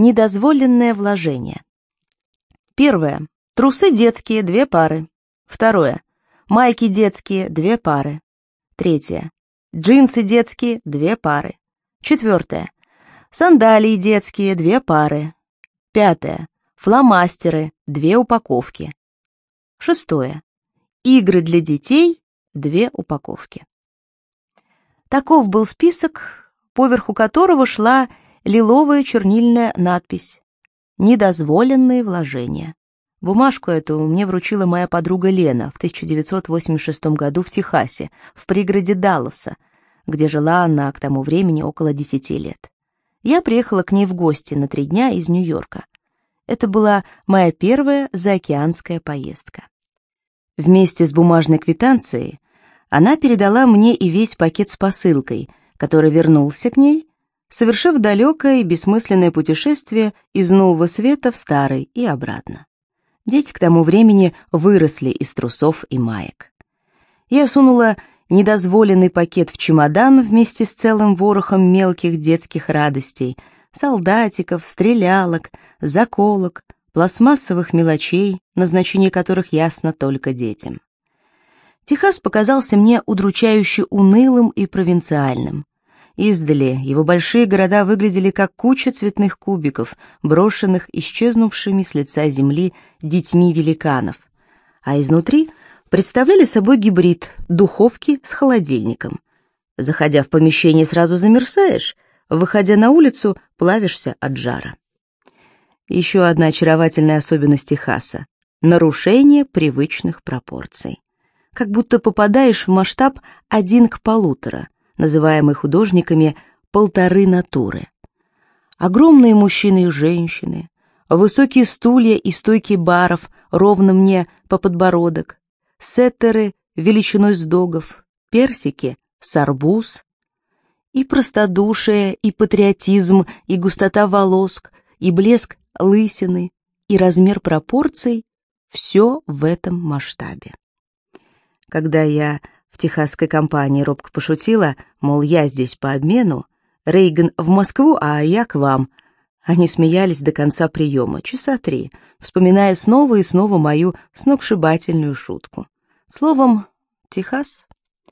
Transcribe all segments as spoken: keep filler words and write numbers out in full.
Недозволенное вложение. Первое. Трусы детские, две пары. Второе. Майки детские, две пары. Третье. Джинсы детские, две пары. Четвертое. Сандалии детские, две пары. Пятое. Фломастеры, две упаковки. Шестое. Игры для детей, две упаковки. Таков был список, поверху которого шла лиловая чернильная надпись «Недозволенные вложения». Бумажку эту мне вручила моя подруга Лена в тысяча девятьсот восемьдесят шестом году в Техасе, в пригороде Далласа, где жила она к тому времени около десяти лет. Я приехала к ней в гости на три дня из Нью-Йорка. Это была моя первая заокеанская поездка. Вместе с бумажной квитанцией она передала мне и весь пакет с посылкой, который вернулся к ней, совершив далекое и бессмысленное путешествие из Нового Света в Старый и обратно. Дети к тому времени выросли из трусов и маек. Я сунула недозволенный пакет в чемодан вместе с целым ворохом мелких детских радостей, солдатиков, стрелялок, заколок, пластмассовых мелочей, назначение которых ясно только детям. Техас показался мне удручающе унылым и провинциальным. Издали его большие города выглядели как куча цветных кубиков, брошенных исчезнувшими с лица земли детьми великанов, а изнутри представляли собой гибрид духовки с холодильником. Заходя в помещение, сразу замерзаешь, выходя на улицу, плавишься от жара. Еще одна очаровательная особенность Техаса — нарушение привычных пропорций. Как будто попадаешь в масштаб один к полутора, называемый художниками «полторы натуры». Огромные мужчины и женщины, высокие стулья и стойки баров ровно мне по подбородок, сеттеры величиной с догов, персики с арбуз. И простодушие, и патриотизм, и густота волос, и блеск лысины, и размер пропорций — все в этом масштабе. Когда я в техасской компании робко пошутила, мол, я здесь по обмену, Рейган в Москву, а я к вам, они смеялись до конца приема, часа три, вспоминая снова и снова мою сногсшибательную шутку. Словом, Техас.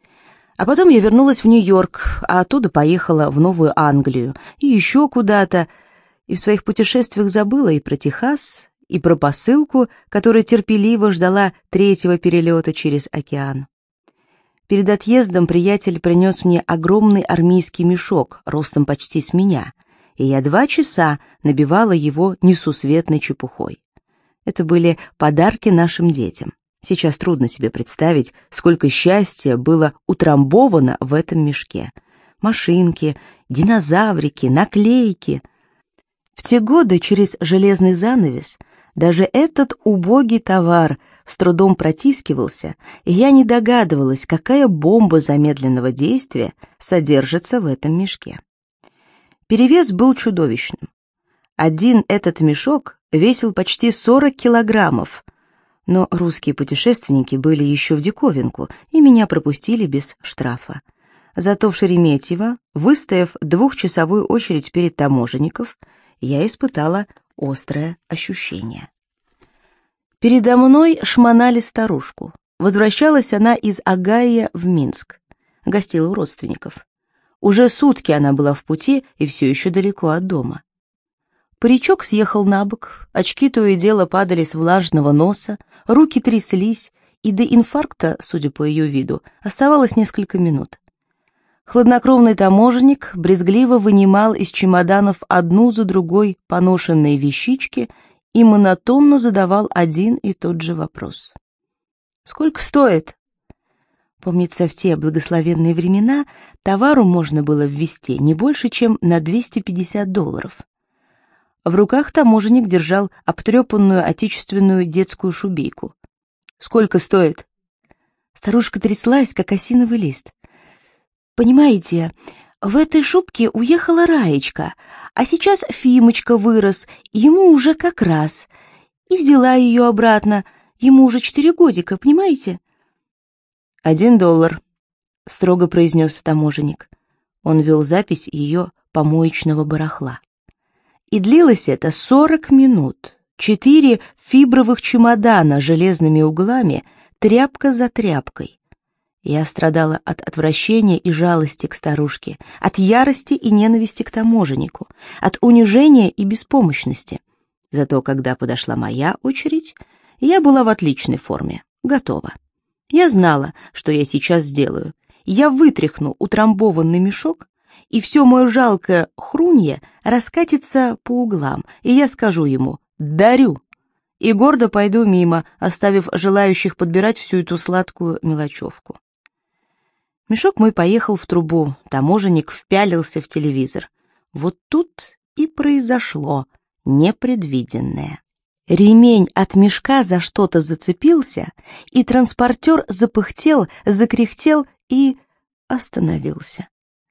А потом я вернулась в Нью-Йорк, а оттуда поехала в Новую Англию и еще куда-то, и в своих путешествиях забыла и про Техас, и про посылку, которая терпеливо ждала третьего перелета через океан. Перед отъездом приятель принес мне огромный армейский мешок, ростом почти с меня, и я два часа набивала его несусветной чепухой. Это были подарки нашим детям. Сейчас трудно себе представить, сколько счастья было утрамбовано в этом мешке. Машинки, динозаврики, наклейки. В те годы через железный занавес даже этот убогий товар с трудом протискивался, и я не догадывалась, какая бомба замедленного действия содержится в этом мешке. Перевес был чудовищным. Один этот мешок весил почти сорок килограммов, но русские путешественники были еще в диковинку, и меня пропустили без штрафа. Зато в Шереметьево, выстояв двухчасовую очередь перед таможенников, я испытала острое ощущение. Передо мной шмонали старушку. Возвращалась она из Огайо в Минск. Гостила у родственников. Уже сутки она была в пути и все еще далеко от дома. Паричок съехал на бок, очки то и дело падали с влажного носа, руки тряслись, и до инфаркта, судя по ее виду, оставалось несколько минут. Хладнокровный таможенник брезгливо вынимал из чемоданов одну за другой поношенные вещички и монотонно задавал один и тот же вопрос. «Сколько стоит?» Помнится, в те благословенные времена товару можно было ввести не больше, чем на двести пятьдесят долларов. В руках таможенник держал обтрепанную отечественную детскую шубейку. «Сколько стоит?» Старушка тряслась, как осиновый лист. «Понимаете, в этой шубке уехала Раечка, а сейчас Фимочка вырос, ему уже как раз. И взяла ее обратно, ему уже четыре годика, понимаете?» «Один доллар», — строго произнес таможенник. Он вел запись ее помоечного барахла. И длилось это сорок минут. Четыре фибровых чемодана с железными углами, тряпка за тряпкой. Я страдала от отвращения и жалости к старушке, от ярости и ненависти к таможеннику, от унижения и беспомощности. Зато когда подошла моя очередь, я была в отличной форме, готова. Я знала, что я сейчас сделаю. Я вытряхну утрамбованный мешок, и все мое жалкое хрунье раскатится по углам, и я скажу ему «дарю», и гордо пойду мимо, оставив желающих подбирать всю эту сладкую мелочевку. Мешок мой поехал в трубу, таможенник впялился в телевизор. Вот тут и произошло непредвиденное. Ремень от мешка за что-то зацепился, и транспортер запыхтел, закряхтел и остановился.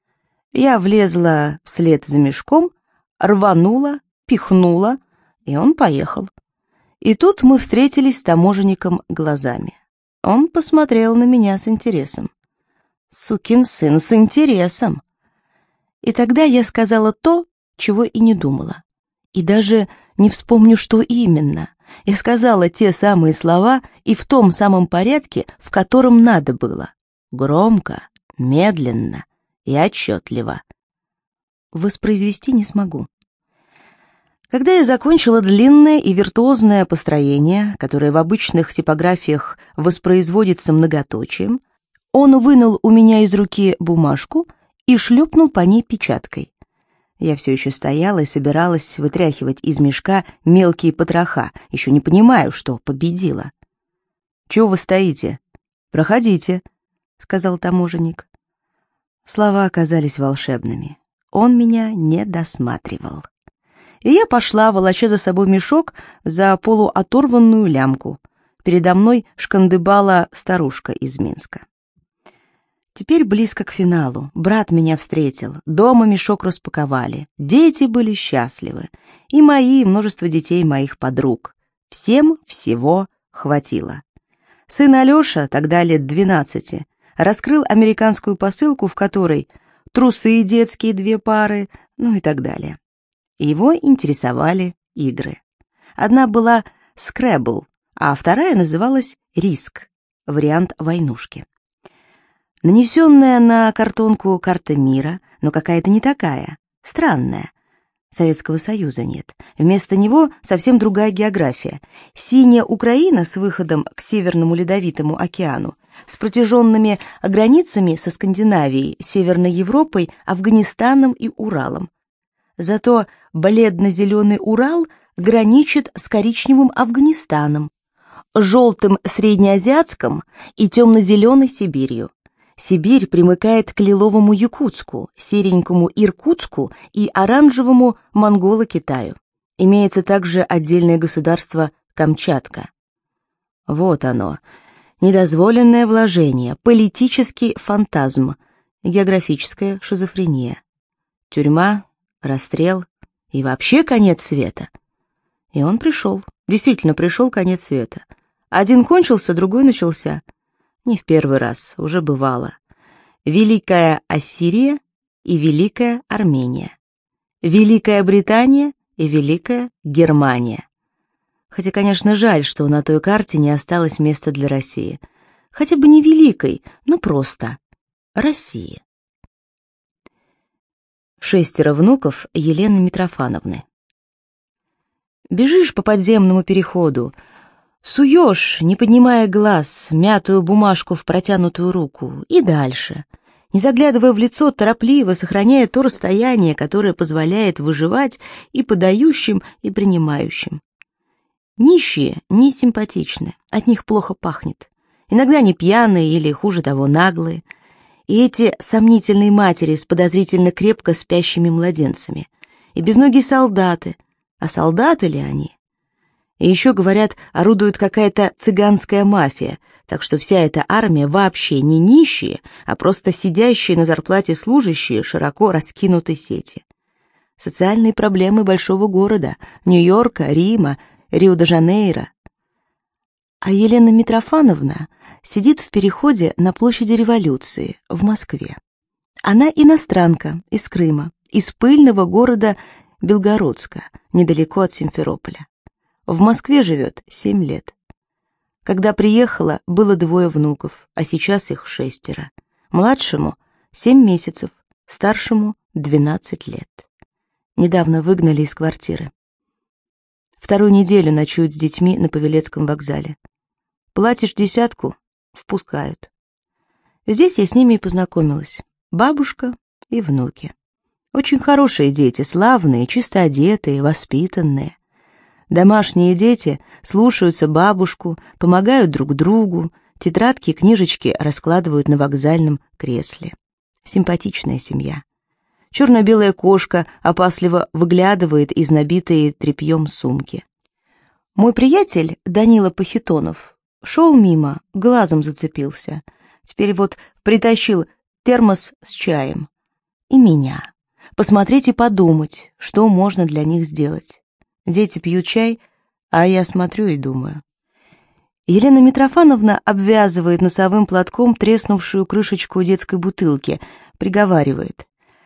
Я влезла вслед за мешком, рванула, пихнула, и он поехал. И тут мы встретились с таможенником глазами. Он посмотрел на меня с интересом. Сукин сын, с интересом. И тогда я сказала то, чего и не думала. И даже не вспомню, что именно. Я сказала те самые слова и в том самом порядке, в котором надо было. Громко, медленно и отчетливо. Воспроизвести не смогу. Когда я закончила длинное и виртуозное построение, которое в обычных типографиях воспроизводится многоточием, он вынул у меня из руки бумажку и шлепнул по ней печаткой. Я все еще стояла и собиралась вытряхивать из мешка мелкие потроха, еще не понимаю, что победила. «Чего вы стоите? Проходите», — сказал таможенник. Слова оказались волшебными. Он меня не досматривал. И я пошла, волоча за собой мешок за полуоторванную лямку. Передо мной шкандыбала старушка из Минска. Теперь близко к финалу. Брат меня встретил. Дома мешок распаковали. Дети были счастливы. И мои, и множество детей моих подруг. Всем всего хватило. Сын Алеша, тогда лет двенадцати, раскрыл американскую посылку, в которой трусы детские две пары, ну и так далее. Его интересовали игры. Одна была «Скрэбл», а вторая называлась «Риск», вариант войнушки. Нанесенная на картонку карта мира, но какая-то не такая, странная. Советского Союза нет. Вместо него совсем другая география. Синяя Украина с выходом к Северному Ледовитому океану, с протяженными границами со Скандинавией, Северной Европой, Афганистаном и Уралом. Зато бледно-зеленый Урал граничит с коричневым Афганистаном, желтым Среднеазиатском и темно-зеленой Сибирью. Сибирь примыкает к лиловому Якутску, серенькому Иркутску и оранжевому Монголо-Китаю. Имеется также отдельное государство Камчатка. Вот оно, недозволенное вложение, политический фантазм, географическая шизофрения. Тюрьма, расстрел и вообще конец света. И он пришел, действительно пришел конец света. Один кончился, другой начался. Не в первый раз, уже бывало. Великая Ассирия и Великая Армения. Великая Британия и Великая Германия. Хотя, конечно, жаль, что на той карте не осталось места для России. Хотя бы не великой, но просто России. Шестеро внуков Елены Митрофановны. Бежишь по подземному переходу, суешь, не поднимая глаз, мятую бумажку в протянутую руку, и дальше, не заглядывая в лицо, торопливо, сохраняя то расстояние, которое позволяет выживать и подающим, и принимающим. Нищие не симпатичны, от них плохо пахнет. Иногда они пьяные или, хуже того, наглые. И эти сомнительные матери с подозрительно крепко спящими младенцами. И безногие солдаты. А солдаты ли они? И еще, говорят, орудует какая-то цыганская мафия, так что вся эта армия вообще не нищие, а просто сидящие на зарплате служащие широко раскинутой сети. Социальные проблемы большого города, Нью-Йорка, Рима, Рио-де-Жанейро. А Елена Митрофановна сидит в переходе на площади Революции в Москве. Она иностранка из Крыма, из пыльного города Белгородска, недалеко от Симферополя. В Москве живет семь лет. Когда приехала, было двое внуков, а сейчас их шестеро. Младшему — семь месяцев, старшему — двенадцать лет. Недавно выгнали из квартиры. Вторую неделю ночуют с детьми на Павелецком вокзале. Платишь десятку — впускают. Здесь я с ними и познакомилась. Бабушка и внуки. Очень хорошие дети, славные, чисто одетые, воспитанные. Домашние дети слушаются бабушку, помогают друг другу, тетрадки и книжечки раскладывают на вокзальном кресле. Симпатичная семья. Черно-белая кошка опасливо выглядывает из набитой тряпьем сумки. Мой приятель, Данила Пахитонов, шел мимо, глазом зацепился. Теперь вот притащил термос с чаем. И меня. Посмотреть и подумать, что можно для них сделать. Дети пьют чай, а я смотрю и думаю. Елена Митрофановна обвязывает носовым платком треснувшую крышечку детской бутылки, приговаривает.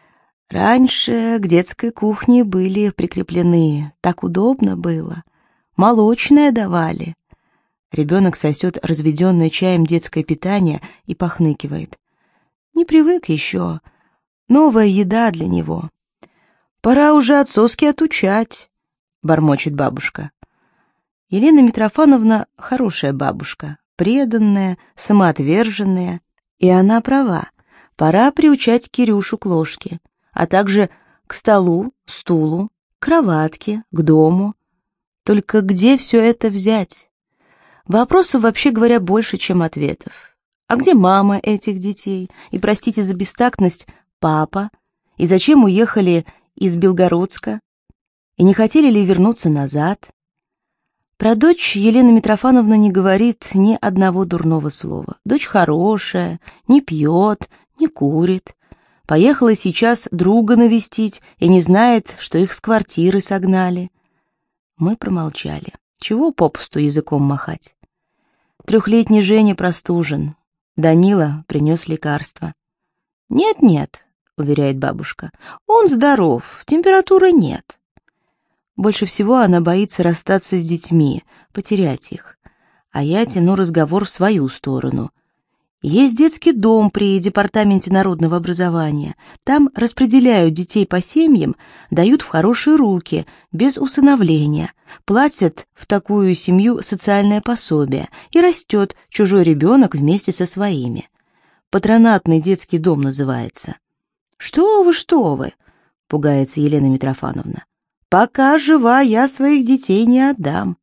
Раньше к детской кухне были прикреплены, так удобно было. Молочное давали. Ребенок сосет разведенное чаем детское питание и похныкивает. Не привык еще. Новая еда для него. Пора уже от соски отучать, бормочет бабушка. Елена Митрофановна хорошая бабушка, преданная, самоотверженная. И она права. Пора приучать Кирюшу к ложке, а также к столу, стулу, кроватке, к дому. Только где все это взять? Вопросов, вообще говоря, больше, чем ответов. А где мама этих детей? И, простите за бестактность, папа? И зачем уехали из Белгородска? И не хотели ли вернуться назад? Про дочь Елена Митрофановна не говорит ни одного дурного слова. Дочь хорошая, не пьет, не курит. Поехала сейчас друга навестить и не знает, что их с квартиры согнали. Мы промолчали. Чего попусту языком махать? Трехлетний Женя простужен. Данила принес лекарство. «Нет-нет», — уверяет бабушка, — «он здоров, температуры нет». Больше всего она боится расстаться с детьми, потерять их. А я тяну разговор в свою сторону. Есть детский дом при Департаменте народного образования. Там распределяют детей по семьям, дают в хорошие руки, без усыновления, платят в такую семью социальное пособие, и растет чужой ребенок вместе со своими. Патронатный детский дом называется. «Что вы, что вы?» — пугается Елена Митрофановна. «Пока жива, я своих детей не отдам».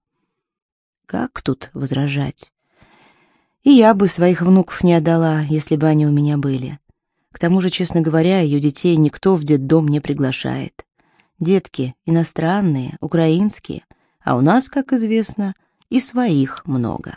Как тут возражать? И я бы своих внуков не отдала, если бы они у меня были. К тому же, честно говоря, ее детей никто в детдом не приглашает. Детки иностранные, украинские, а у нас, как известно, и своих много.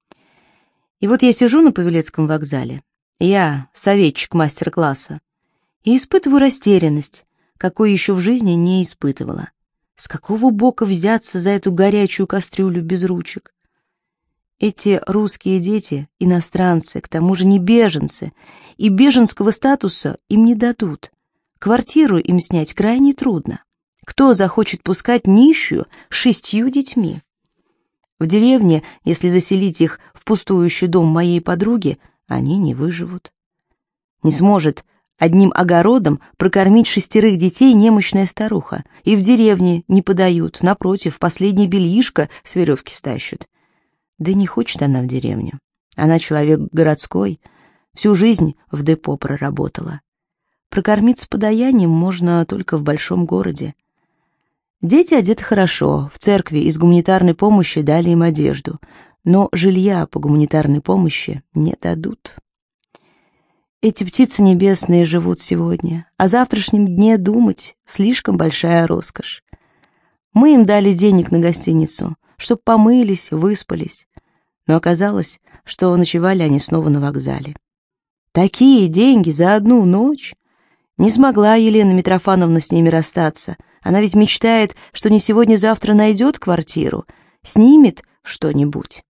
И вот я сижу на Павелецком вокзале, я советчик мастер-класса, и испытываю растерянность, какой еще в жизни не испытывала. С какого бока взяться за эту горячую кастрюлю без ручек? Эти русские дети — иностранцы, к тому же не беженцы, и беженского статуса им не дадут. Квартиру им снять крайне трудно. Кто захочет пускать нищую с шестью детьми? В деревне, если заселить их в пустующий дом моей подруги, они не выживут. Не сможет одним огородом прокормить шестерых детей немощная старуха, и в деревне не подают, напротив, последнее бельишко с веревки стащут. Да не хочет она в деревню. Она человек городской, всю жизнь в депо проработала. Прокормиться подаянием можно только в большом городе. Дети одеты хорошо, в церкви из гуманитарной помощи дали им одежду, но жилья по гуманитарной помощи не дадут. Эти птицы небесные живут сегодня, о завтрашнем дне думать слишком большая роскошь. Мы им дали денег на гостиницу, чтоб помылись, выспались, но оказалось, что ночевали они снова на вокзале. Такие деньги за одну ночь! Не смогла Елена Митрофановна с ними расстаться. Она ведь мечтает, что не сегодня-завтра найдет квартиру, снимет что-нибудь.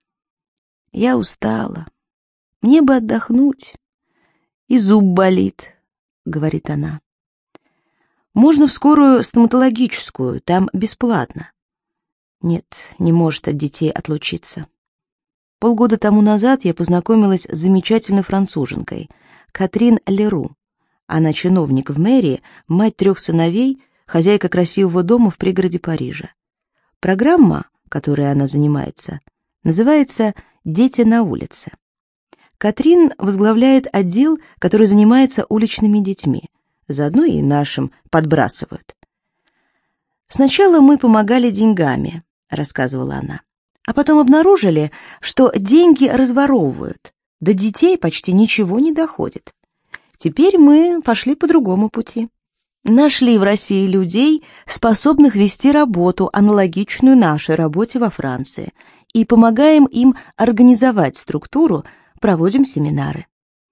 Я устала. Мне бы отдохнуть. И зуб болит, говорит она. Можно в скорую стоматологическую, там бесплатно. Нет, не может от детей отлучиться. Полгода тому назад я познакомилась с замечательной француженкой, Катрин Леру. Она чиновник в мэрии, мать трех сыновей, хозяйка красивого дома в пригороде Парижа. Программа, которой она занимается, называется «Дети на улице». Катрин возглавляет отдел, который занимается уличными детьми. Заодно и нашим подбрасывают. «Сначала мы помогали деньгами», — рассказывала она. «А потом обнаружили, что деньги разворовывают, до детей почти ничего не доходит. Теперь мы пошли по другому пути. Нашли в России людей, способных вести работу, аналогичную нашей работе во Франции, и помогаем им организовать структуру, проводим семинары».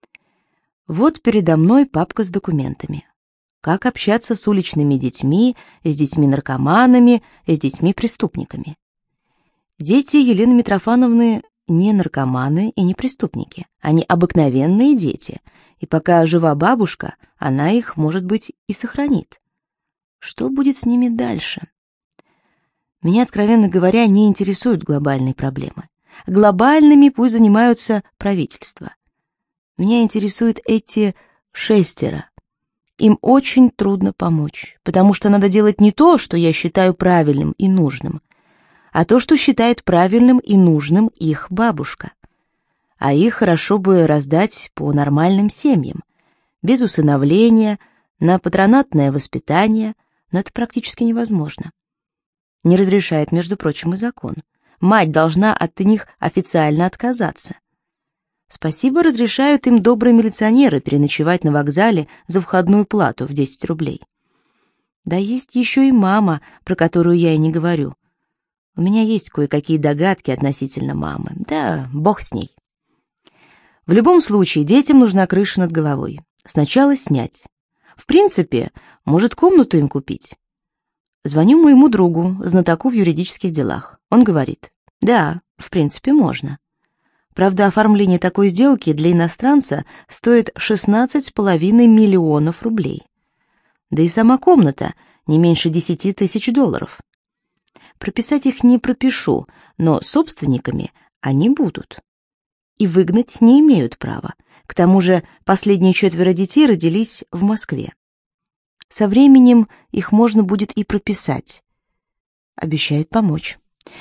Вот передо мной папка с документами. Как общаться с уличными детьми, с детьми-наркоманами, с детьми-преступниками. Дети Елены Митрофановны не наркоманы и не преступники. Они обыкновенные дети, и пока жива бабушка, она их, может быть, и сохранит. Что будет с ними дальше? Меня, откровенно говоря, не интересуют глобальные проблемы. Глобальными пусть занимаются правительства. Меня интересуют эти шестеро. Им очень трудно помочь, потому что надо делать не то, что я считаю правильным и нужным, а то, что считает правильным и нужным их бабушка. А их хорошо бы раздать по нормальным семьям, без усыновления, на патронатное воспитание, но это практически невозможно. Не разрешает, между прочим, и закон. Мать должна от них официально отказаться. Спасибо, разрешают им добрые милиционеры переночевать на вокзале за входную плату в десять рублей. Да есть еще и мама, про которую я и не говорю. У меня есть кое-какие догадки относительно мамы. Да, бог с ней. В любом случае, детям нужна крыша над головой. Сначала снять. В принципе, может, комнату им купить. Звоню моему другу, знатоку в юридических делах. Он говорит: да, в принципе, можно. Правда, оформление такой сделки для иностранца стоит шестнадцать с половиной миллионов рублей. Да и сама комната не меньше десяти тысяч долларов. Прописать их не пропишу, но собственниками они будут. И выгнать не имеют права. К тому же последние четверо детей родились в Москве. Со временем их можно будет и прописать. Обещает помочь.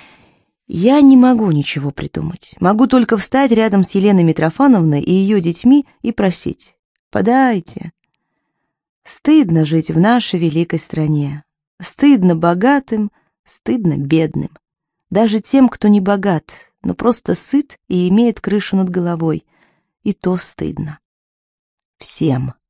Я не могу ничего придумать. Могу только встать рядом с Еленой Митрофановной и ее детьми и просить: подайте. Стыдно жить в нашей великой стране. Стыдно богатым, стыдно бедным. Даже тем, кто не богат, но просто сыт и имеет крышу над головой. И то стыдно. Всем.